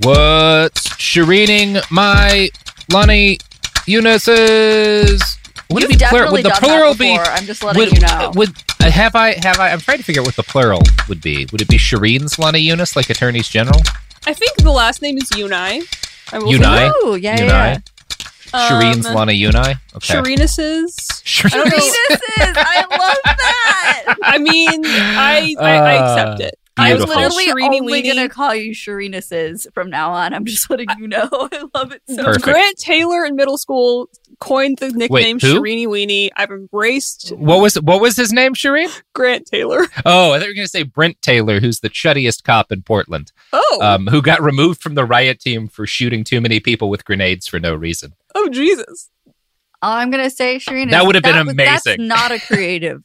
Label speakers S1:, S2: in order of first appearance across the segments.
S1: What's Shireening my Lonnie Eunice's? Would
S2: You've definitely done that before. I'm just letting you know.
S1: Have I? I'm trying to figure out what the plural would be. Would it be Shireen's Lonnie Eunice, like attorneys general?
S3: I think the last name is Unai.
S1: Unai?
S2: Oh, yeah.
S1: Shireen's Lonnie Unai? Okay.
S3: Shireenus's.
S2: Shireenus's! I love that!
S3: I mean, I accept it.
S2: I was
S1: Beautiful.
S2: literally only going to call you Shireenus's from now on. I'm just letting you know. I love it so
S1: Perfect.
S2: much.
S3: Grant Taylor in middle school coined the nickname
S1: Wait, who?
S3: Shireeny Weenie. I've embraced
S1: What was his name, Shireen?
S3: Grant Taylor.
S1: Oh, I thought you were going to say Brent Taylor, who's the chuddiest cop in Portland, who got removed from the riot team for shooting too many people with grenades for no reason.
S3: Oh, Jesus.
S2: I'm going to say Shireenus.
S1: That would have been amazing.
S2: That's not a creative,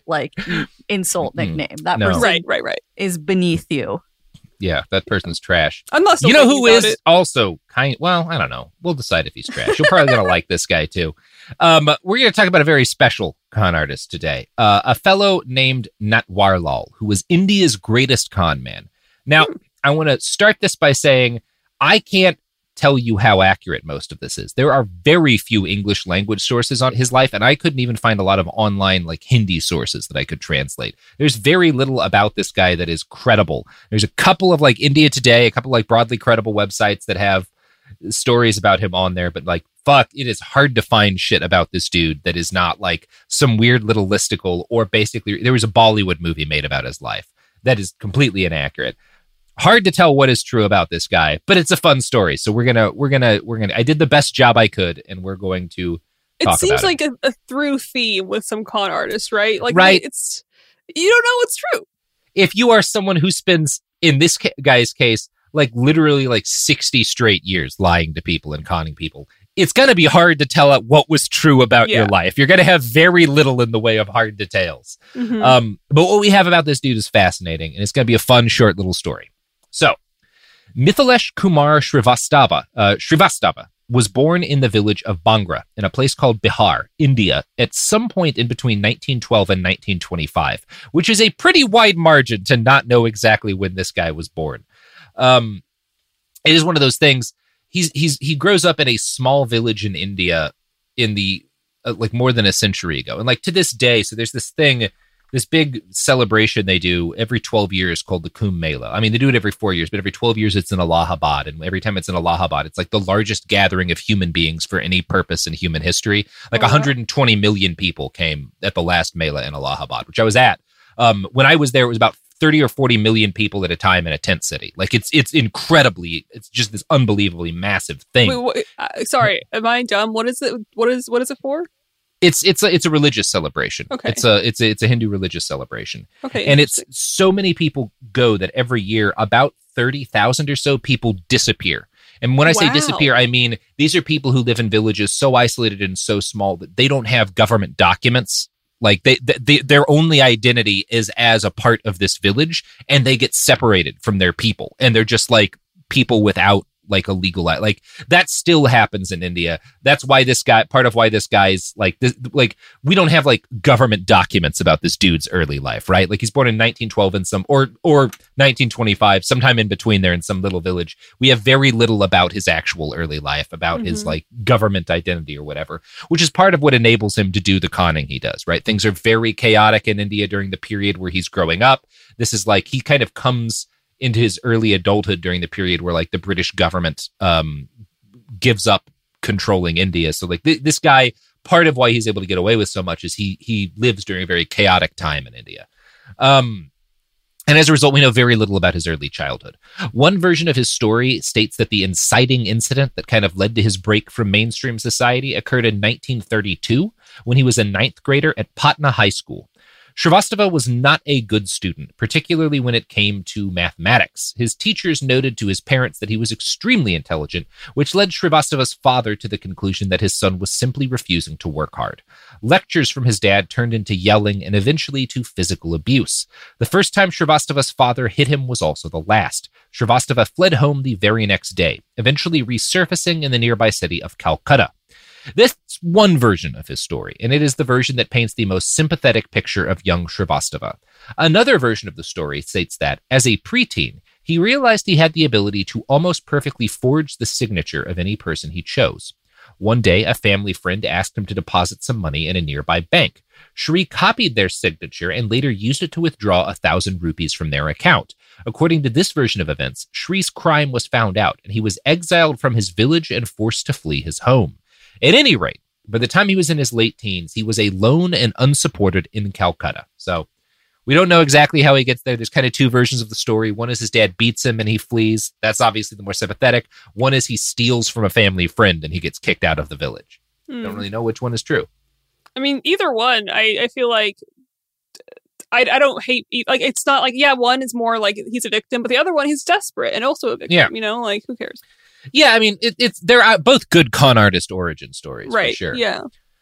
S2: insult nickname. That
S1: No.
S2: person
S3: Right.
S2: is beneath you.
S1: Yeah, that person's trash.
S3: I'm not still
S1: You know
S3: thinking
S1: who
S3: about
S1: is
S3: it.
S1: also well, I don't know. We'll decide if he's trash. You're probably going to like this guy too. We're going to talk about a very special con artist today. A fellow named Natwarlal, who was India's greatest con man. Now, I want to start this by saying I can't tell you how accurate most of this is. There are very few English language sources on his life, and I couldn't even find a lot of online Hindi sources that I could translate. There's very little about this guy that is credible. There's a couple of India Today, a couple broadly credible websites that have stories about him on there, but fuck, it is hard to find shit about this dude that is not some weird little listicle, or basically there was a Bollywood movie made about his life that is completely inaccurate. Hard to tell what is true about this guy, but it's a fun story. So we're gonna. I did the best job I could, and we're going to.
S3: It seems like a through theme with some con artists, right?
S1: Right.
S3: It's you don't know what's true.
S1: If you are someone who spends, in this guy's case, literally 60 straight years lying to people and conning people, it's going to be hard to tell what was true about your life. You're going to have very little in the way of hard details.
S3: Mm-hmm.
S1: But what we have about this dude is fascinating, and it's going to be a fun, short little story. So, Mithilesh Kumar Srivastava was born in the village of Bangra in a place called Bihar, India, at some point in between 1912 and 1925, which is a pretty wide margin to not know exactly when this guy was born. It is one of those things. He grows up in a small village in India in the more than a century ago, and to this day. So there's this thing. This big celebration they do every 12 years called the Kumbh Mela. I mean, they do it every 4 years, but every 12 years it's in Allahabad. And every time it's in Allahabad, it's the largest gathering of human beings for any purpose in human history. 120 million people came at the last Mela in Allahabad, which I was at. When I was there, it was about 30 or 40 million people at a time in a tent city. It's incredibly, it's just this unbelievably massive thing.
S3: Wait, sorry, am I dumb? What is it? What is it for?
S1: It's a religious celebration.
S3: Okay.
S1: It's a Hindu religious celebration.
S3: Okay.
S1: And it's so many people go that every year about 30,000 or so people disappear. And when I say disappear, I mean these are people who live in villages so isolated and so small that they don't have government documents. Their only identity is as a part of this village, and they get separated from their people, and they're just people without a legal that still happens in India. That's why part of why this guy's we don't have government documents about this dude's early life, right? He's born in 1912 in some or 1925, sometime in between there in some little village. We have very little about his actual early life, about his government identity or whatever, which is part of what enables him to do the conning he does, right? Things are very chaotic in India during the period where he's growing up. This is he kind of comes into his early adulthood during the period where the British government gives up controlling India. So this guy, part of why he's able to get away with so much is he lives during a very chaotic time in India. And as a result, we know very little about his early childhood. One version of his story states that the inciting incident that kind of led to his break from mainstream society occurred in 1932 when he was a ninth grader at Patna High School. Srivastava was not a good student, particularly when it came to mathematics. His teachers noted to his parents that he was extremely intelligent, which led Srivastava's father to the conclusion that his son was simply refusing to work hard. Lectures from his dad turned into yelling and eventually to physical abuse. The first time Srivastava's father hit him was also the last. Srivastava fled home the very next day, eventually resurfacing in the nearby city of Calcutta. This is one version of his story, and it is the version that paints the most sympathetic picture of young Srivastava. Another version of the story states that, as a preteen, He realized he had the ability to almost perfectly forge the signature of any person he chose. One day, a family friend asked him to deposit some money in a nearby bank. Shri copied their signature and later used it to withdraw 1,000 rupees from their account. According to this version of events, Shri's crime was found out, and he was exiled from his village and forced to flee his home. At any rate, by the time he was in his late teens, he was alone and unsupported in Calcutta. So we don't know exactly how he gets there. There's kind of two versions of the story. One is his dad beats him and he flees. That's obviously the more sympathetic. One is he steals from a family friend and he gets kicked out of the village. Don't really know which one is true.
S3: I mean, either one, I feel like I don't hate, like, it's not like, yeah, one is more like he's a victim, but the other one, he's desperate and also a victim, you know, like, who cares?
S1: Yeah, I mean, they're both good con artist origin stories,
S3: right?
S1: For sure.
S3: Yeah.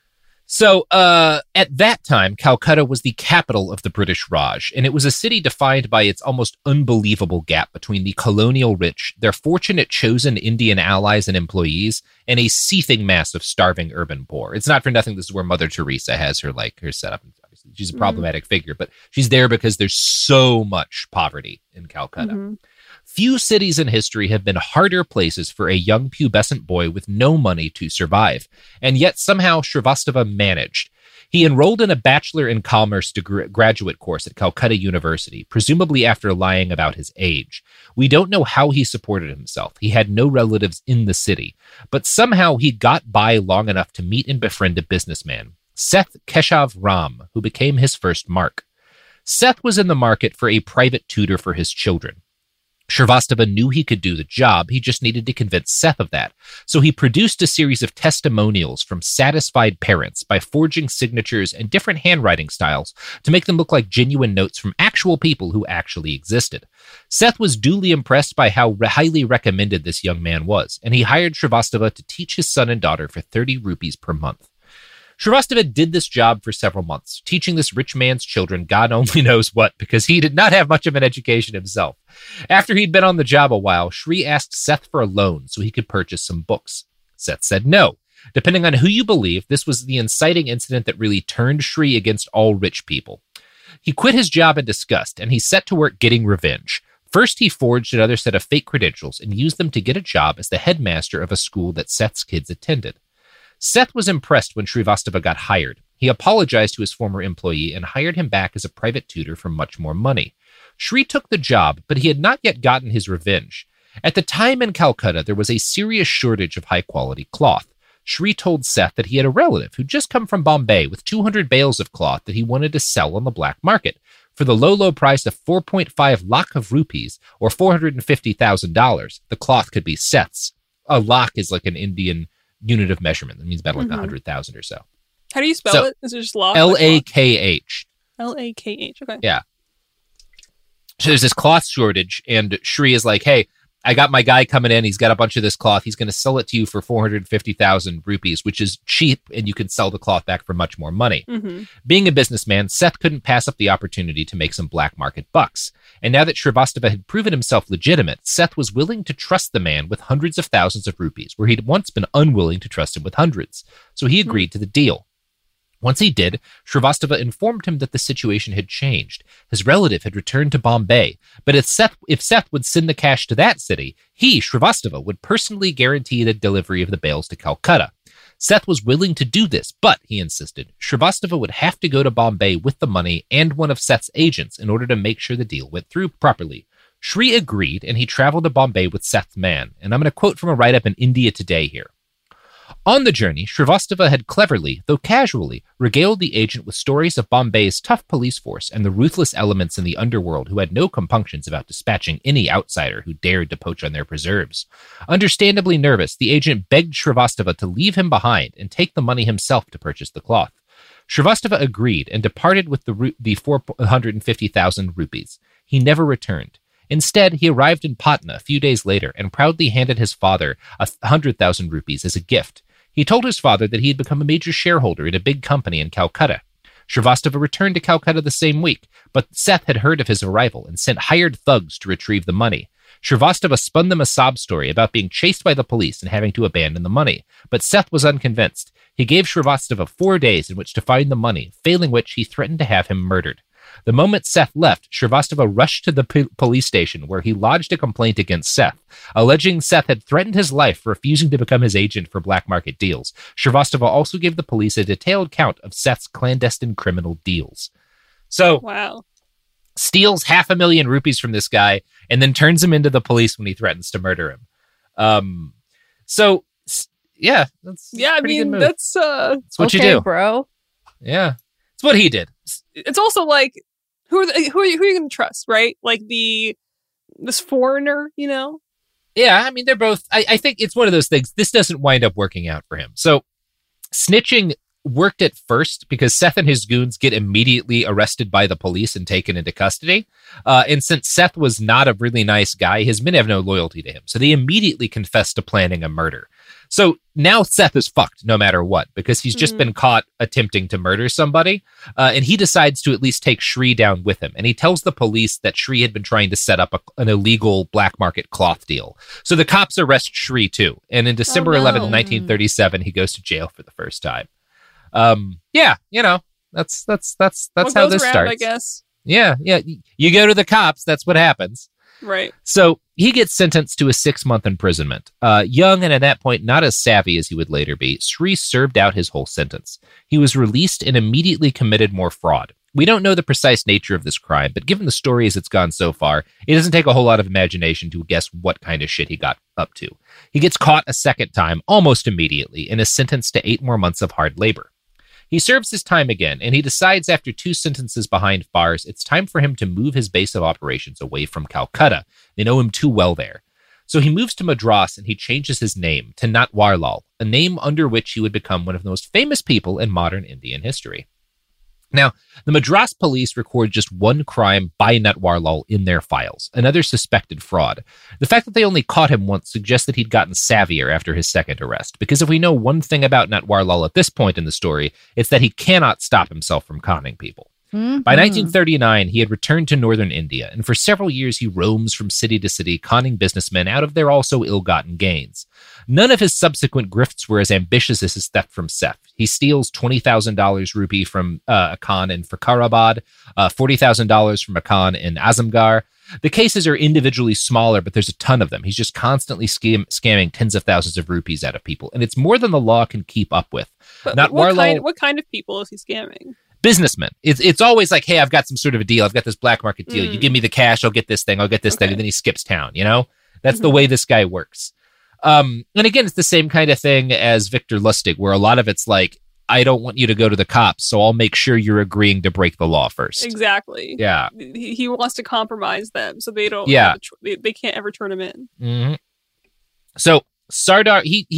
S1: So, at that time, Calcutta was the capital of the British Raj, and it was a city defined by its almost unbelievable gap between the colonial rich, their fortunate chosen Indian allies and employees, and a seething mass of starving urban poor. It's not for nothing this is where Mother Teresa has her setup. Obviously, she's a problematic figure, but she's there because there's so much poverty in Calcutta. Few cities in history have been harder places for a young pubescent boy with no money to survive, and yet somehow Shrivastava managed. He enrolled in a Bachelor in Commerce graduate course at Calcutta University, presumably after lying about his age. We don't know how he supported himself. He had no relatives in the city, but somehow he got by long enough to meet and befriend a businessman, Seth Keshav Ram, who became his first mark. Seth was in the market for a private tutor for his children. Shrivastava knew he could do the job, he just needed to convince Seth of that. So he produced a series of testimonials from satisfied parents by forging signatures and different handwriting styles to make them look like genuine notes from actual people who actually existed. Seth was duly impressed by how highly recommended this young man was, and he hired Shrivastava to teach his son and daughter for 30 rupees per month. Shrivastava did this job for several months, teaching this rich man's children God only knows what, because he did not have much of an education himself. After he'd been on the job a while, Shri asked Seth for a loan so he could purchase some books. Seth said no. Depending on who you believe, this was the inciting incident that really turned Shri against all rich people. He quit his job in disgust, and he set to work getting revenge. First, he forged another set of fake credentials and used them to get a job as the headmaster of a school that Seth's kids attended. Seth was impressed when Shrivastava got hired. He apologized to his former employee and hired him back as a private tutor for much more money. Shri took the job, but he had not yet gotten his revenge. At the time in Calcutta, there was a serious shortage of high-quality cloth. Shri told Seth that he had a relative who'd just come from Bombay with 200 bales of cloth that he wanted to sell on the black market. For the low price of 4.5 lakh of rupees, or $450,000, the cloth could be Seth's. A lakh is like an Indian unit of measurement. That means about like 100,000 or so.
S3: How do you spell it? Is it just lakh?
S1: Lakh.
S3: Lakh. Okay.
S1: Yeah. So there's this cloth shortage, and Shri is like, hey, I got my guy coming in. He's got a bunch of this cloth. He's going to sell it to you for 450,000 rupees, which is cheap, and you can sell the cloth back for much more money. Being a businessman, Seth couldn't pass up the opportunity to make some black market bucks. And now that Shrivastava had proven himself legitimate, Seth was willing to trust the man with hundreds of thousands of rupees, where he'd once been unwilling to trust him with hundreds. So he agreed to the deal. Once he did, Shrivastava informed him that the situation had changed. His relative had returned to Bombay, but if Seth would send the cash to that city, he, Shrivastava, would personally guarantee the delivery of the bales to Calcutta. Seth was willing to do this, but, he insisted, Shrivastava would have to go to Bombay with the money and one of Seth's agents in order to make sure the deal went through properly. Shri agreed, and he traveled to Bombay with Seth's man, and I'm going to quote from a write-up in India Today here. On the journey, Shrivastava had cleverly, though casually, regaled the agent with stories of Bombay's tough police force and the ruthless elements in the underworld who had no compunctions about dispatching any outsider who dared to poach on their preserves. Understandably nervous, the agent begged Shrivastava to leave him behind and take the money himself to purchase the cloth. Shrivastava agreed and departed with the 450,000 rupees. He never returned. Instead, he arrived in Patna a few days later and proudly handed his father 100,000 rupees as a gift. He told his father that he had become a major shareholder in a big company in Calcutta. Shrivastava returned to Calcutta the same week, but Seth had heard of his arrival and sent hired thugs to retrieve the money. Shrivastava spun them a sob story about being chased by the police and having to abandon the money, but Seth was unconvinced. He gave Shrivastava 4 days in which to find the money, failing which he threatened to have him murdered. The moment Seth left, Shrivastava rushed to the police station where he lodged a complaint against Seth, alleging Seth had threatened his life for refusing to become his agent for black market deals. Shrivastava also gave the police a detailed count of Seth's clandestine criminal deals. So,
S3: wow.
S1: Steals 500,000 rupees from this guy and then turns him into the police when he threatens to murder him.
S3: That's
S1: what you do,
S2: bro.
S1: Yeah, it's what he did.
S3: It's also like, who are you going to trust, right? Like this foreigner, you know?
S1: Yeah, I mean, they're both. I think it's one of those things. This doesn't wind up working out for him. So, snitching worked at first because Seth and his goons get immediately arrested by the police and taken into custody. And since Seth was not a really nice guy, his men have no loyalty to him. So they immediately confess to planning a murder. So now Seth is fucked no matter what, because he's just been caught attempting to murder somebody. And he decides to at least take Shri down with him. And he tells the police that Shri had been trying to set up an illegal black market cloth deal. So the cops arrest Shri too. And in December 11th, 1937, he goes to jail for the first time. Yeah, you know, that's how this starts,
S3: I guess.
S1: Yeah. You go to the cops. That's what happens.
S3: Right.
S1: So he gets sentenced to a 6-month imprisonment. Young and at that point not as savvy as he would later be, Shri served out his whole sentence. He was released and immediately committed more fraud. We don't know the precise nature of this crime, but given the story as it's gone so far, it doesn't take a whole lot of imagination to guess what kind of shit he got up to. He gets caught a second time almost immediately and is sentenced to 8 more months of hard labor. He serves his time again, and he decides after 2 sentences behind bars, it's time for him to move his base of operations away from Calcutta. They know him too well there. So he moves to Madras, and he changes his name to Natwarlal, a name under which he would become one of the most famous people in modern Indian history. Now, the Madras police record just one crime by Natwarlal in their files, another suspected fraud. The fact that they only caught him once suggests that he'd gotten savvier after his second arrest, because if we know one thing about Natwarlal at this point in the story, it's that he cannot stop himself from conning people. Mm-hmm. By 1939, he had returned to northern India, and for several years he roams from city to city, conning businessmen out of their also ill-gotten gains. None of his subsequent grifts were as ambitious as his theft from Seth. He steals $20,000 rupee from a Khan in Fakarabad, $40,000 from a Khan in Azamgarh. The cases are individually smaller, but there's a ton of them. He's just constantly scamming tens of thousands of rupees out of people, and it's more than the law can keep up with.
S3: What kind of people is he scamming?
S1: Businessmen. It's always like, hey, I've got some sort of a deal. I've got this black market deal. You give me the cash, I'll get this thing, and then he skips town, you know? That's the way this guy works. And again, it's the same kind of thing as Victor Lustig, where a lot of it's like, I don't want you to go to the cops, so I'll make sure you're agreeing to break the law first.
S3: Exactly.
S1: Yeah.
S3: He wants to compromise them so they don't.
S1: Yeah.
S3: They can't ever turn him in.
S1: Mm-hmm. So Sardar,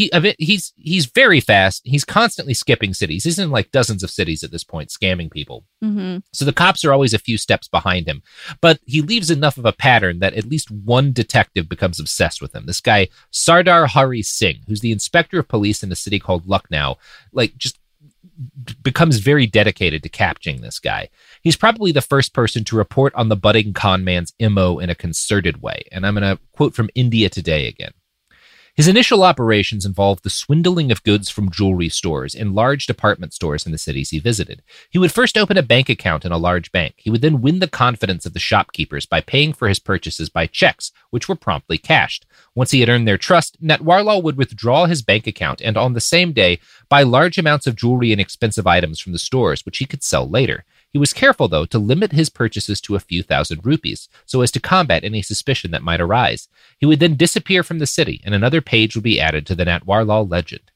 S1: he's very fast. He's constantly skipping cities. He's in like dozens of cities at this point, scamming people. Mm-hmm. So the cops are always a few steps behind him. But he leaves enough of a pattern that at least one detective becomes obsessed with him. This guy, Sardar Hari Singh, who's the inspector of police in a city called Lucknow, like just becomes very dedicated to capturing this guy. He's probably the first person to report on the budding con man's MO in a concerted way. And I'm going to quote from India Today again. His initial operations involved the swindling of goods from jewelry stores and large department stores in the cities he visited. He would first open a bank account in a large bank. He would then win the confidence of the shopkeepers by paying for his purchases by checks, which were promptly cashed. Once he had earned their trust, Natwarlal would withdraw his bank account and on the same day buy large amounts of jewelry and expensive items from the stores, which he could sell later. He was careful, though, to limit his purchases to a few thousand rupees, so as to combat any suspicion that might arise. He would then disappear from the city, and another page would be added to the Natwarlal legend.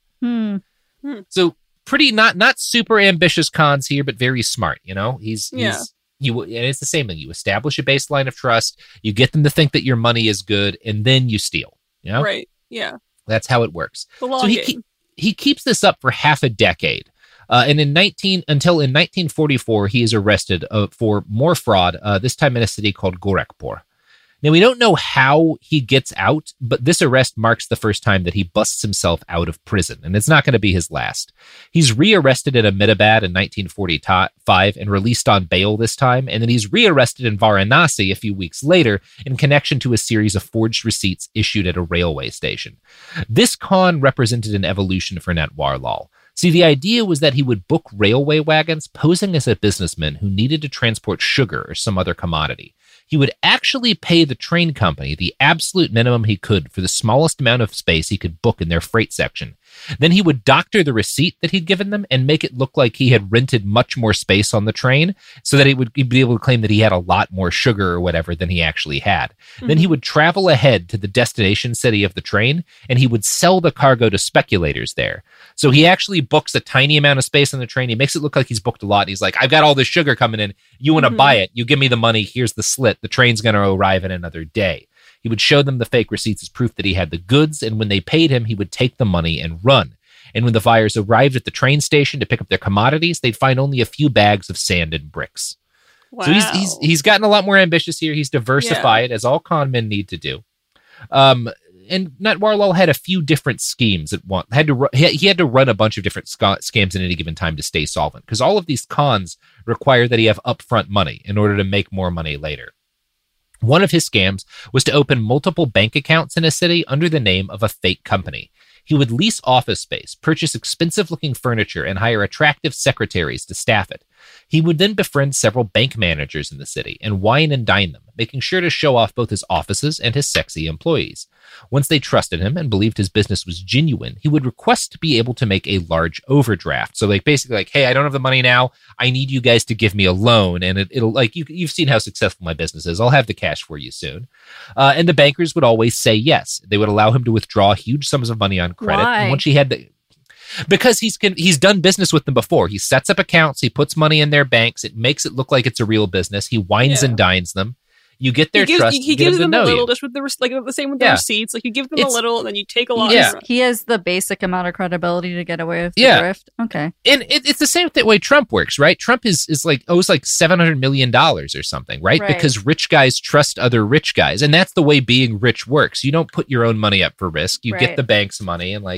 S1: So, pretty not super ambitious cons here, but very smart. You know, and it's the same thing. You establish a baseline of trust, you get them to think that your money is good, and then you steal. You know,
S3: right? Yeah,
S1: that's how it works.
S3: The long game.
S1: He keeps this up for half a decade. And until 1944, he is arrested for more fraud, this time in a city called Gorakhpur. Now, we don't know how he gets out, but this arrest marks the first time that he busts himself out of prison, and it's not going to be his last. He's rearrested at Ahmedabad in 1945 and released on bail this time, and then he's rearrested in Varanasi a few weeks later in connection to a series of forged receipts issued at a railway station. This con represented an evolution for Natwarlal. See, the idea was that he would book railway wagons posing as a businessman who needed to transport sugar or some other commodity. He would actually pay the train company the absolute minimum he could for the smallest amount of space he could book in their freight section. Then he would doctor the receipt that he'd given them and make it look like he had rented much more space on the train so that he'd be able to claim that he had a lot more sugar or whatever than he actually had. Mm-hmm. Then he would travel ahead to the destination city of the train and he would sell the cargo to speculators there. So he actually books a tiny amount of space on the train. He makes it look like he's booked a lot. He's like, I've got all this sugar coming in. You want to buy it. You give me the money. Here's the slit. The train's going to arrive in another day. He would show them the fake receipts as proof that he had the goods, and when they paid him, he would take the money and run. And when the buyers arrived at the train station to pick up their commodities, they'd find only a few bags of sand and bricks. Wow. So he's gotten a lot more ambitious here. He's diversified, as all con men need to do. And Natwarlal had a few different schemes at once. He had to run a bunch of different scams at any given time to stay solvent, because all of these cons require that he have upfront money in order to make more money later. One of his scams was to open multiple bank accounts in a city under the name of a fake company. He would lease office space, purchase expensive-looking furniture, and hire attractive secretaries to staff it. He would then befriend several bank managers in the city and wine and dine them, making sure to show off both his offices and his sexy employees. Once they trusted him and believed his business was genuine, he would request to be able to make a large overdraft. So basically hey, I don't have the money now. I need you guys to give me a loan. And it'll you've seen how successful my business is. I'll have the cash for you soon. And the bankers would always say yes. They would allow him to withdraw huge sums of money on credit.
S2: Why?
S1: And once he had because he's done business with them before. He sets up accounts. He puts money in their banks. It makes it look like it's a real business. He wines and dines them. You get their trust.
S3: He gives them a little, just with the same with the receipts. Like you give them a little, and then you take a lot.
S2: Yeah, he has the basic amount of credibility to get away with the grift. Okay,
S1: and it's the same way Trump works, right? Trump owes like $700 million or something, right? Because rich guys trust other rich guys, and that's the way being rich works. You don't put your own money up for risk. You get the bank's money, and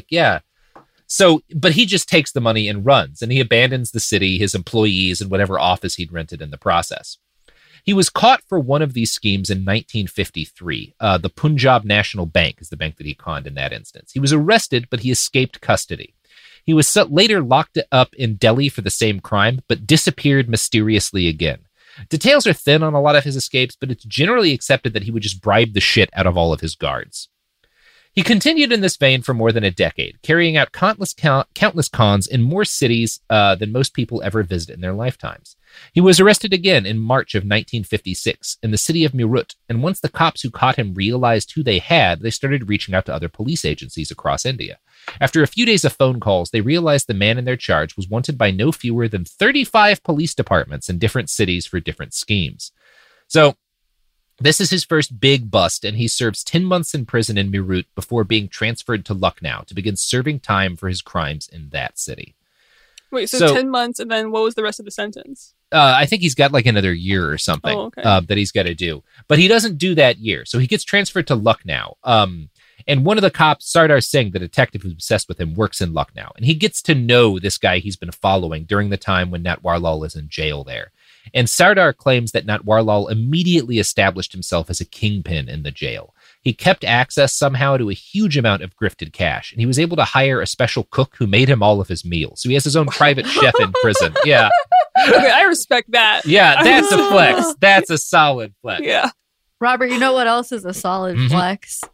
S1: So, but he just takes the money and runs, and he abandons the city, his employees, and whatever office he'd rented in the process. He was caught for one of these schemes in 1953. The Punjab National Bank is the bank that he conned in that instance. He was arrested, but he escaped custody. He was later locked up in Delhi for the same crime, but disappeared mysteriously again. Details are thin on a lot of his escapes, but it's generally accepted that he would just bribe the shit out of all of his guards. He continued in this vein for more than a decade, carrying out countless cons in more cities than most people ever visit in their lifetimes. He was arrested again in March of 1956 in the city of Meerut, and once the cops who caught him realized who they had, they started reaching out to other police agencies across India. After a few days of phone calls, they realized the man in their charge was wanted by no fewer than 35 police departments in different cities for different schemes. So, this is his first big bust, and he serves 10 months in prison in Meerut before being transferred to Lucknow to begin serving time for his crimes in that city.
S3: Wait, so 10 months, and then what was the rest of the sentence?
S1: I think he's got like another year or something that he's got to do. But he doesn't do that year, so he gets transferred to Lucknow. And one of the cops, Sardar Singh, the detective who's obsessed with him, works in Lucknow. And he gets to know this guy he's been following during the time when Natwarlal is in jail there. And Sardar claims that Natwarlal immediately established himself as a kingpin in the jail. He kept access somehow to a huge amount of grifted cash, and he was able to hire a special cook who made him all of his meals. So he has his own private chef in prison. Yeah.
S3: Okay, I respect that.
S1: Yeah, that's a flex. That's a solid flex.
S3: Yeah.
S2: Robert, you know what else is a solid flex?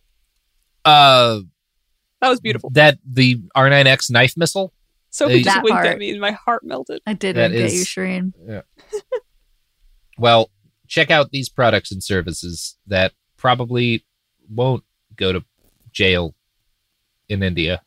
S3: That was beautiful.
S1: The R9X knife missile.
S3: Sophie just winked at me and my heart melted.
S2: I did wink at you, Shireen.
S1: Yeah. Well, check out these products and services that probably won't go to jail in India.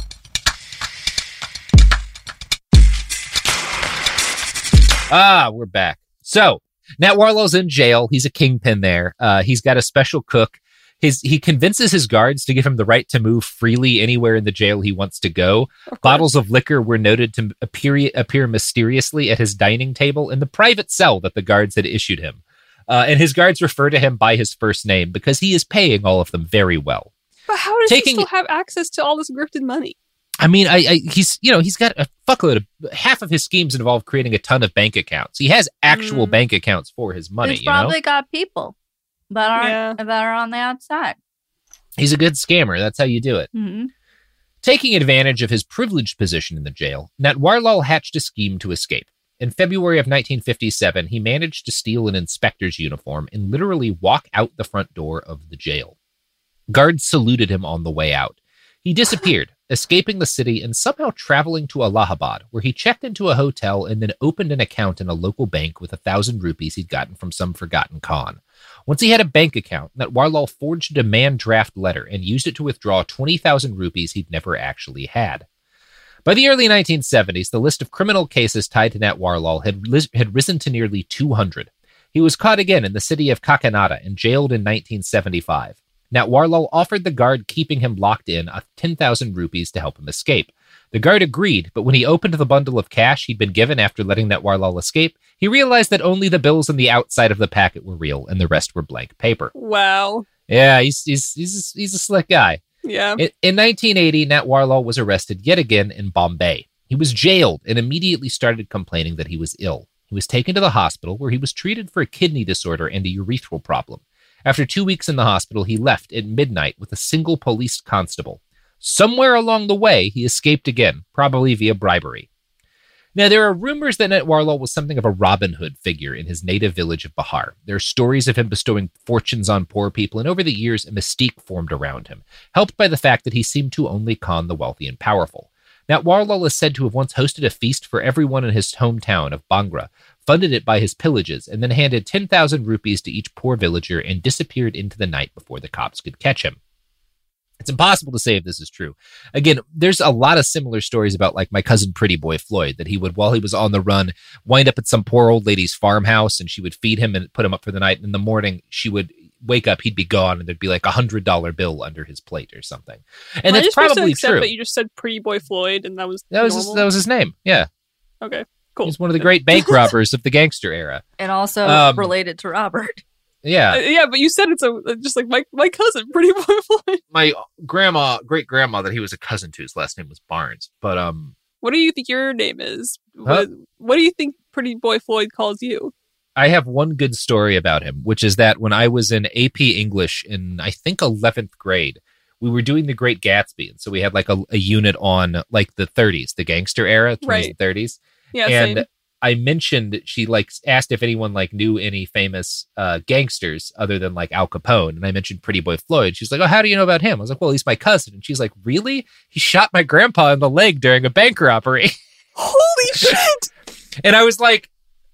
S1: We're back. So, Natwarlal's in jail. He's a kingpin there. He's got a special cook. He convinces his guards to give him the right to move freely anywhere in the jail he wants to go. Bottles of liquor were noted to appear mysteriously at his dining table in the private cell that the guards had issued him. And his guards refer to him by his first name because he is paying all of them very well.
S3: But how does he still have access to all this grifted money?
S1: I mean, he's got a fuckload of half of his schemes involve creating a ton of bank accounts. He has actual bank accounts for his money.
S2: He's probably got people that are on the outside.
S1: He's a good scammer. That's how you do it.
S2: Mm-hmm.
S1: Taking advantage of his privileged position in the jail, Natwarlal hatched a scheme to escape. In February of 1957, he managed to steal an inspector's uniform and literally walk out the front door of the jail. Guards saluted him on the way out. He disappeared, escaping the city and somehow traveling to Allahabad, where he checked into a hotel and then opened an account in a local bank with 1,000 rupees he'd gotten from some forgotten Khan. Once he had a bank account, Natwarlal forged a demand draft letter and used it to withdraw 20,000 rupees he'd never actually had. By the early 1970s, the list of criminal cases tied to Natwarlal had risen to nearly 200. He was caught again in the city of Kakinada and jailed in 1975. Natwarlal offered the guard keeping him locked in 10,000 rupees to help him escape. The guard agreed, but when he opened the bundle of cash he'd been given after letting Natwarlal escape, he realized that only the bills on the outside of the packet were real and the rest were blank paper.
S3: Wow.
S1: Yeah, he's a slick guy.
S3: Yeah.
S1: In 1980, Natwarlal was arrested yet again in Bombay. He was jailed and immediately started complaining that he was ill. He was taken to the hospital where he was treated for a kidney disorder and a urethral problem. After 2 weeks in the hospital, he left at midnight with a single police constable. Somewhere along the way, he escaped again, probably via bribery. Now, there are rumors that Natwarlal was something of a Robin Hood figure in his native village of Bihar. There are stories of him bestowing fortunes on poor people, and over the years, a mystique formed around him, helped by the fact that he seemed to only con the wealthy and powerful. Natwarlal is said to have once hosted a feast for everyone in his hometown of Bangra, funded it by his pillages, and then handed 10,000 rupees to each poor villager and disappeared into the night before the cops could catch him. It's impossible to say if this is true. Again, there's a lot of similar stories about like my cousin Pretty Boy Floyd, that he would, while he was on the run, wind up at some poor old lady's farmhouse and she would feed him and put him up for the night. And in the morning, she would wake up, he'd be gone, and there'd be like $100 bill under his plate or something. And that's probably true.
S3: But you just said Pretty Boy Floyd, and that was
S1: his name. Yeah.
S3: Okay. Cool.
S1: He's one of the great bank robbers of the gangster era.
S2: And also related to Robert.
S1: Yeah.
S3: Yeah, but you said it's just like my cousin, Pretty Boy Floyd.
S1: My great grandma that he was a cousin to, his last name was Barnes. But
S3: what do you think your name is?
S1: Huh?
S3: What do you think Pretty Boy Floyd calls you?
S1: I have one good story about him, which is that when I was in AP English in, I think, 11th grade, we were doing The Great Gatsby. And so we had like a unit on like the 30s, the gangster era, 20s and 30s.
S3: Yeah,
S1: and
S3: same.
S1: I mentioned, she like asked if anyone like knew any famous gangsters other than like Al Capone. And I mentioned Pretty Boy Floyd. She's like, oh, how do you know about him? I was like, well, he's my cousin. And she's like, really? He shot my grandpa in the leg during a bank robbery.
S3: Holy shit.
S1: And I was like,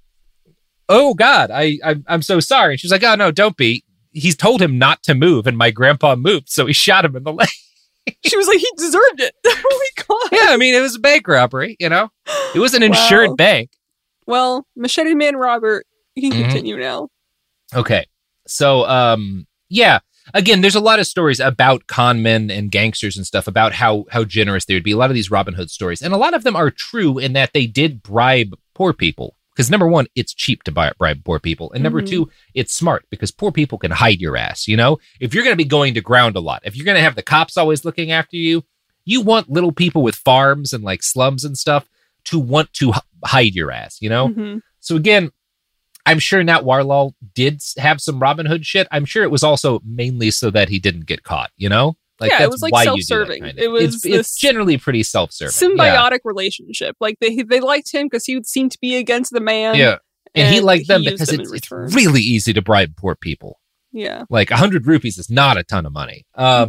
S1: oh God, I'm so sorry. And she's like, oh no, don't be. He's told him not to move and my grandpa moved. So he shot him in the leg.
S3: She was like, he deserved it. Oh my God.
S1: Yeah, I mean, it was a bank robbery, you know? It was an insured bank.
S3: Well, Machete Man Robert, you can continue now.
S1: Okay. So, yeah. Again, there's a lot of stories about con men and gangsters and stuff about how generous they would be. A lot of these Robin Hood stories. And a lot of them are true in that they did bribe poor people. Because number one, it's cheap to bribe poor people. And number two, it's smart because poor people can hide your ass, you know? If you're going to be going to ground a lot, if you're going to have the cops always looking after you, you want little people with farms and like slums and stuff to want to hide your ass, you know?
S3: Mm-hmm.
S1: So again, I'm sure Natwarlal did have some Robin Hood shit. I'm sure it was also mainly so that he didn't get caught, you know? Like,
S3: yeah,
S1: that's
S3: it was like
S1: why
S3: self-serving.
S1: You do that kind of.
S3: It was
S1: it's generally pretty self-serving.
S3: Symbiotic relationship. Like they liked him because he would seem to be against the man.
S1: Yeah. And he liked them because it's really easy to bribe poor people.
S3: Yeah.
S1: Like 100 rupees is not a ton of money.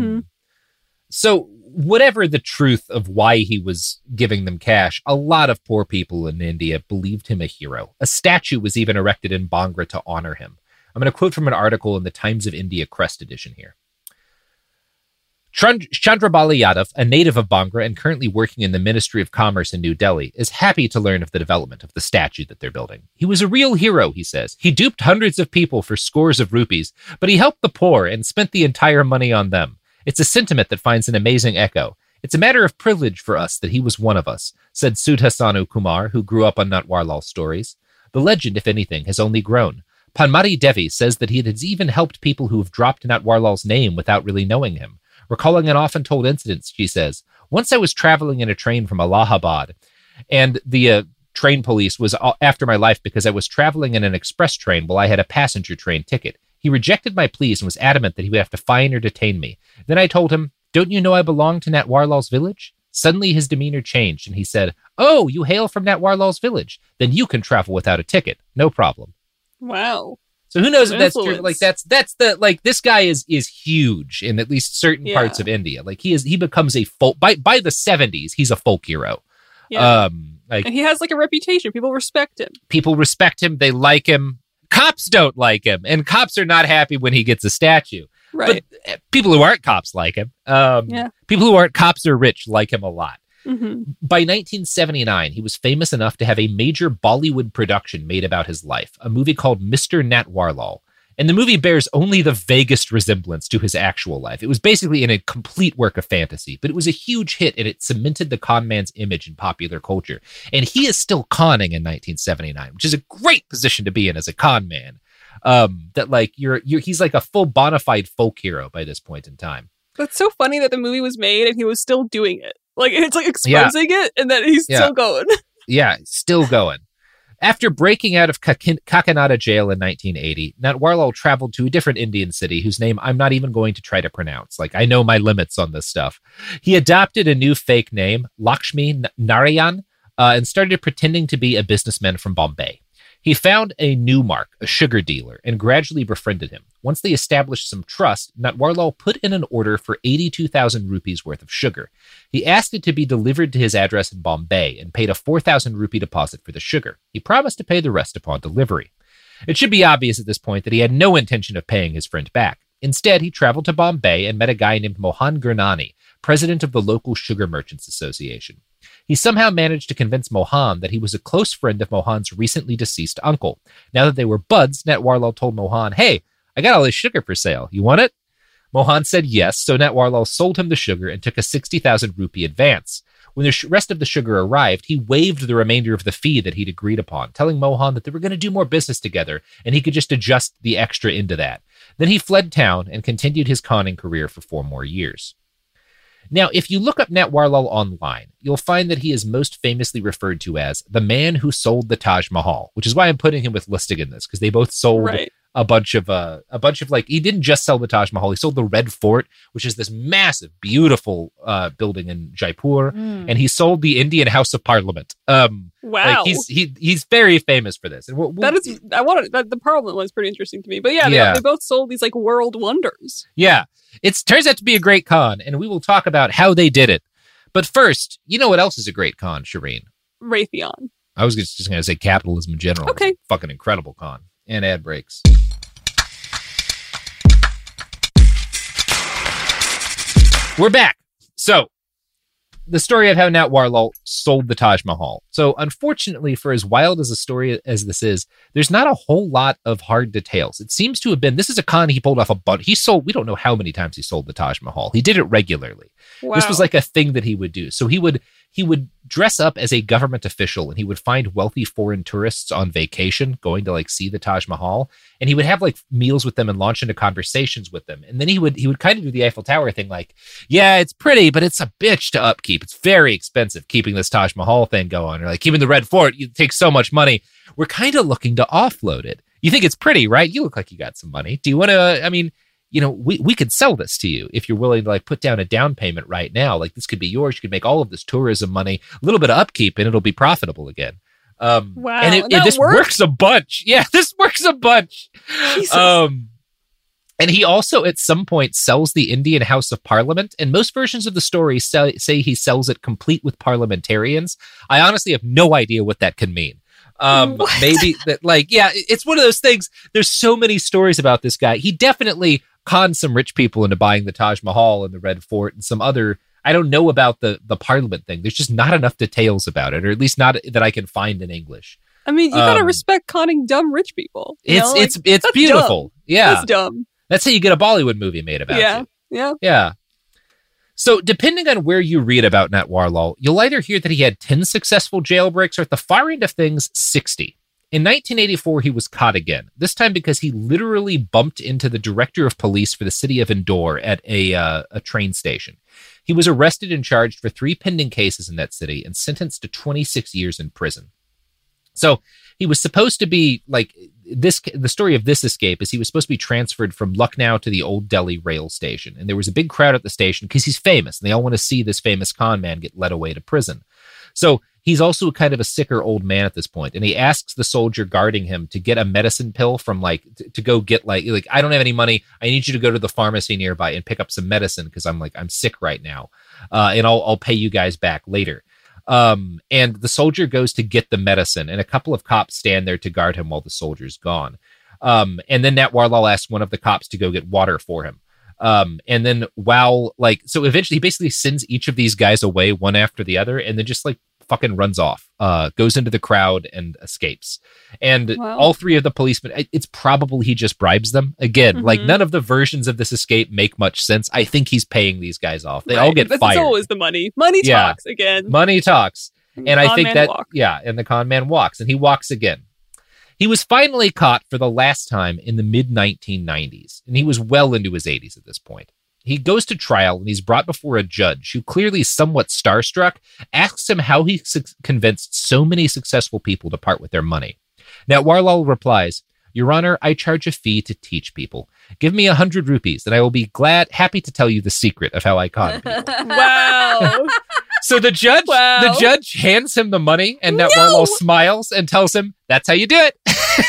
S1: So whatever the truth of why he was giving them cash, a lot of poor people in India believed him a hero. A statue was even erected in Bangra to honor him. I'm going to quote from an article in the Times of India Crest edition here. Chandrabali Yadav, a native of Bangra and currently working in the Ministry of Commerce in New Delhi, is happy to learn of the development of the statue that they're building. He was a real hero, he says. He duped hundreds of people for scores of rupees, but he helped the poor and spent the entire money on them. It's a sentiment that finds an amazing echo. It's a matter of privilege for us that he was one of us, said Sudhasanu Kumar, who grew up on Natwarlal's stories. The legend, if anything, has only grown. Panmati Devi says that he has even helped people who have dropped Natwarlal's name without really knowing him. Recalling an often told incident, she says, once I was traveling in a train from Allahabad, and the train police was after my life because I was traveling in an express train while I had a passenger train ticket. He rejected my pleas and was adamant that he would have to fine or detain me. Then I told him, Don't you know I belong to Natwarlal's village? Suddenly his demeanor changed, and he said, "Oh, you hail from Natwarlal's village. Then you can travel without a ticket. No problem."
S3: Wow.
S1: So who knows if that's true? Like that's the like this guy is huge in at least certain parts of India. Like he becomes a folk by the 70s. He's a folk hero.
S3: Yeah. And he has like a reputation. People respect him.
S1: People respect him. They like him. Cops don't like him, and cops are not happy when he gets a statue.
S3: Right.
S1: But people who aren't cops like him. People who aren't cops or rich like him a lot.
S3: Mm-hmm.
S1: By 1979, he was famous enough to have a major Bollywood production made about his life, a movie called Mr. Natwarlal. And the movie bears only the vaguest resemblance to his actual life. It was basically in a complete work of fantasy, but it was a huge hit and it cemented the con man's image in popular culture. And he is still conning in 1979, which is a great position to be in as a con man. That like he's like a full bona fide folk hero by this point in time.
S3: That's so funny that the movie was made and he was still doing it. Like, it's like exposing it and then he's still going.
S1: Yeah, still going. After breaking out of Kakinada jail in 1980, Natwarlal traveled to a different Indian city whose name I'm not even going to try to pronounce. Like, I know my limits on this stuff. He adopted a new fake name, Lakshmi Narayan, and started pretending to be a businessman from Bombay. He found a Newmark, a sugar dealer, and gradually befriended him. Once they established some trust, Natwarlal put in an order for 82,000 rupees worth of sugar. He asked it to be delivered to his address in Bombay and paid a 4,000 rupee deposit for the sugar. He promised to pay the rest upon delivery. It should be obvious at this point that he had no intention of paying his friend back. Instead, he traveled to Bombay and met a guy named Mohan Gurnani, president of the local Sugar Merchants Association. He somehow managed to convince Mohan that he was a close friend of Mohan's recently deceased uncle. Now that they were buds, Natwarlal told Mohan, "Hey, I got all this sugar for sale. You want it?" Mohan said yes, so Natwarlal sold him the sugar and took a 60,000 rupee advance. When the rest of the sugar arrived, he waived the remainder of the fee that he'd agreed upon, telling Mohan that they were going to do more business together and he could just adjust the extra into that. Then he fled town and continued his conning career for 4 more years. Now, if you look up Natwarlal online, you'll find that he is most famously referred to as the man who sold the Taj Mahal, which is why I'm putting him with Lustig in this, because they both sold a bunch of like, he didn't just sell the Taj Mahal, he sold the Red Fort, which is this massive, beautiful building in Jaipur, and he sold the Indian House of Parliament.
S3: Wow.
S1: Like he's very famous for this. And
S3: the Parliament one's pretty interesting to me. But they both sold these like world wonders.
S1: Yeah. It turns out to be a great con, and we will talk about how they did it. But first, you know what else is a great con, Shireen?
S3: Raytheon.
S1: I was just going to say capitalism in general.
S3: Okay.
S1: Fucking incredible con. And ad breaks. We're back. So, the story of how Natwarlal sold the Taj Mahal. So, unfortunately, for as wild as a story as this is, there's not a whole lot of hard details. It seems to have been, this is a con he pulled off a bunch. We don't know how many times he sold the Taj Mahal. He did it regularly. Wow. This was like a thing that he would do. So he would dress up as a government official and he would find wealthy foreign tourists on vacation going to like see the Taj Mahal. And he would have like meals with them and launch into conversations with them. And then he would kind of do the Eiffel Tower thing like, yeah, it's pretty, but it's a bitch to upkeep. It's very expensive keeping this Taj Mahal thing going. Or like keeping the Red Fort, it takes so much money. We're kind of looking to offload it. You think it's pretty, right? You look like you got some money. Do you want to, we could sell this to you if you're willing to like put down a down payment right now. Like this could be yours. You could make all of this tourism money, a little bit of upkeep, and it'll be profitable again.
S3: Wow.
S1: And this works a bunch. Yeah, this works a bunch. Jesus. And he also at some point sells the Indian House of Parliament. And most versions of the story say he sells it complete with parliamentarians. I honestly have no idea what that can mean. Maybe that it's one of those things. There's so many stories about this guy. He definitely conned some rich people into buying the Taj Mahal and the Red Fort and some other, I don't know about the Parliament thing. There's just not enough details about it, or at least not that I can find in English.
S3: I mean, you gotta respect conning dumb rich people.
S1: It's beautiful.
S3: Dumb.
S1: Yeah.
S3: That's dumb.
S1: That's how you get a Bollywood movie made about you. Yeah. So depending on where you read about Natwarlal, you'll either hear that he had 10 successful jailbreaks or at the far end of things, 60. In 1984, he was caught again, this time because he literally bumped into the director of police for the city of Indore at a train station. He was arrested and charged for 3 pending cases in that city and sentenced to 26 years in prison. So he was supposed to be the story of this escape is he was supposed to be transferred from Lucknow to the Old Delhi rail station. And there was a big crowd at the station because he's famous. And they all want to see this famous con man get led away to prison. So he's also kind of a sicker old man at this point. And he asks the soldier guarding him to get a medicine pill from like, to go get like, I don't have any money. I need you to go to the pharmacy nearby and pick up some medicine because I'm sick right now. And I'll pay you guys back later. And the soldier goes to get the medicine and a couple of cops stand there to guard him while the soldier's gone. And then Natwarlal asks one of the cops to go get water for him. And then so eventually he basically sends each of these guys away one after the other and then just like fucking runs off, goes into the crowd and escapes. And all three of the policemen, it's probably he just bribes them. Again, like none of the versions of this escape make much sense. I think he's paying these guys off. They all get fired. It's
S3: always the money. Money talks again.
S1: Money talks. And I think that, and the con man walks and he walks again. He was finally caught for the last time in the mid-1990s, and he was well into his 80s at this point. He goes to trial, and he's brought before a judge who, clearly somewhat starstruck, asks him how he convinced so many successful people to part with their money. Natwarlal replies, "Your Honor, I charge a fee to teach people. Give me 100 rupees, and I will be happy to tell you the secret of how I con people."
S3: Wow.
S1: So the judge hands him the money, and Natwarlal smiles and tells him, "That's how you do it."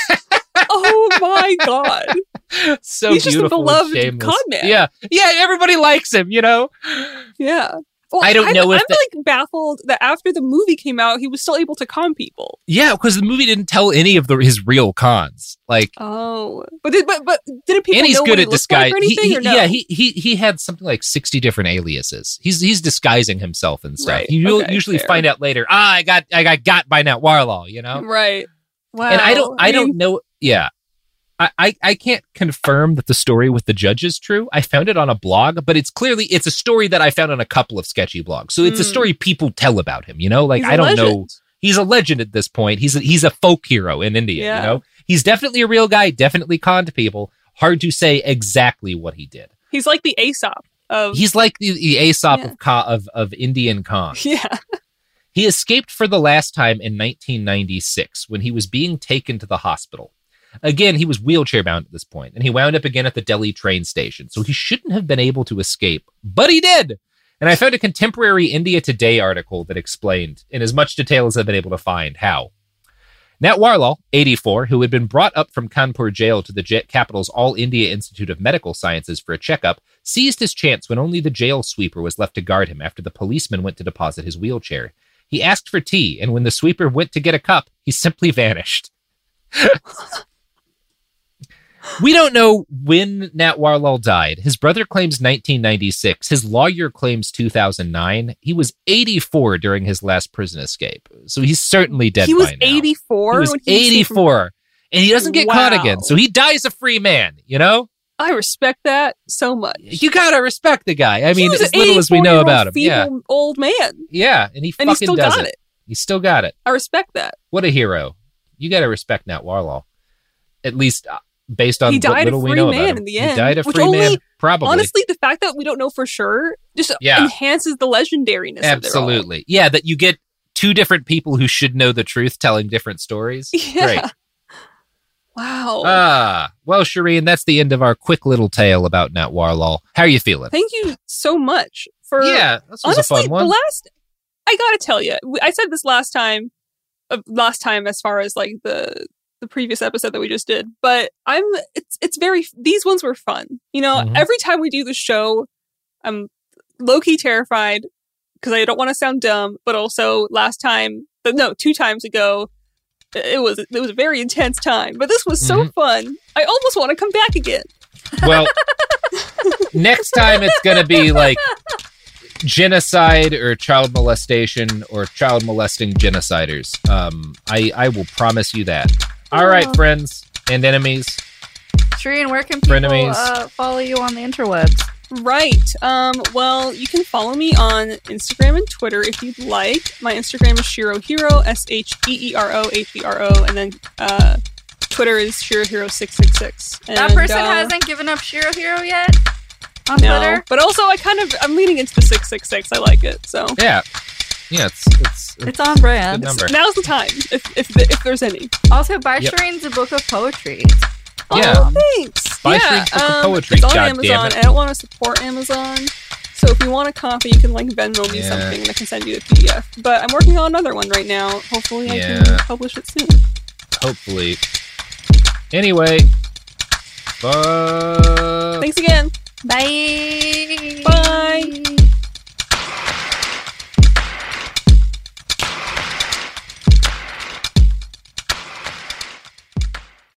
S3: Oh my God.
S1: So
S3: he's
S1: beautiful,
S3: just a beloved con man.
S1: Yeah, everybody likes him,
S3: Yeah. Well,
S1: I don't know if
S3: I'm baffled that after the movie came out, he was still able to con people.
S1: Yeah, because the movie didn't tell any of his real cons. Like,
S3: but didn't people?
S1: And he's
S3: know
S1: good
S3: at
S1: disguise.
S3: Or no?
S1: Yeah, he had something like 60 different aliases. He's disguising himself and stuff.
S3: Right.
S1: You usually find out later. I got by Natwarlal. You know,
S3: right? Wow.
S1: And I don't know. Yeah. I can't confirm that the story with the judge is true. I found it on a blog, but it's a story that I found on a couple of sketchy blogs. So it's a story people tell about him, you know? Like, I don't know. He's a legend at this point. He's a folk hero in India, you know? He's definitely a real guy, definitely conned people. Hard to say exactly what he did.
S3: He's like the Aesop of...
S1: He's like the Aesop of Indian con.
S3: Yeah.
S1: He escaped for the last time in 1996 when he was being taken to the hospital. Again, he was wheelchair bound at this point, and he wound up again at the Delhi train station, so he shouldn't have been able to escape, but he did! And I found a contemporary India Today article that explained, in as much detail as I've been able to find, how. Natwarlal, 84, who had been brought up from Kanpur jail to the capital's All India Institute of Medical Sciences for a checkup, seized his chance when only the jail sweeper was left to guard him after the policeman went to deposit his wheelchair. He asked for tea, and when the sweeper went to get a cup, he simply vanished. We don't know when Natwarlal died. His brother claims 1996. His lawyer claims 2009. He was 84 during his last prison escape. So he's certainly dead by now.
S3: He was 84?
S1: He was 84. And he doesn't get caught again. So he dies a free man, you know?
S3: I respect that so much.
S1: You gotta respect the guy. I mean, as little as we know about him.
S3: Yeah. Old man.
S1: Yeah, and he fucking does it. He still got it.
S3: I respect that.
S1: What a hero. You gotta respect Natwarlal. At least... based on what little we know about him.
S3: In the end.
S1: He died a free man, probably.
S3: Honestly, the fact that we don't know for sure just enhances the legendariness
S1: Absolutely.
S3: of it.
S1: Yeah, that you get two different people who should know the truth telling different stories.
S3: Yeah.
S1: Great.
S3: Wow.
S1: Well, Shireen, that's the end of our quick little tale about Natwarlal. How are you feeling?
S3: Thank you so much for...
S1: Yeah, this was
S3: honestly,
S1: a fun one.
S3: I gotta tell you, I said this last time as far as like the previous episode that we just did, but these ones were fun. You know, every time we do the show, I'm low-key terrified because I don't want to sound dumb, but also 2 times ago, it was a very intense time, but this was so fun. I almost want to come back again.
S1: Well, next time it's going to be like genocide or child molestation or child molesting genociders. I will promise you that. All right, friends and enemies.
S2: Shireen, where can people follow you on the interwebs?
S3: Right. Well, you can follow me on Instagram and Twitter if you'd like. My Instagram is ShiroHero, SheeroHero, and then Twitter is ShiroHero666.
S2: That person hasn't given up ShiroHero yet on Twitter?
S3: But also I'm leaning into the 666. I like it, so.
S1: Yeah. Yeah,
S2: it's on brand.
S1: Good number.
S3: Now's the time, if there's any.
S2: Also, buy Shireen's a book of poetry.
S1: Yeah.
S3: Oh, thanks.
S1: Buy Shireen's book of poetry.
S3: It's on
S1: God
S3: Amazon.
S1: damn it.
S3: I don't want to support Amazon. So if you want a copy, you can like Venmo me something and I can send you the PDF. But I'm working on another one right now. Hopefully I can publish it soon.
S1: Hopefully. Anyway.
S3: Thanks again.
S2: Bye.
S3: Bye.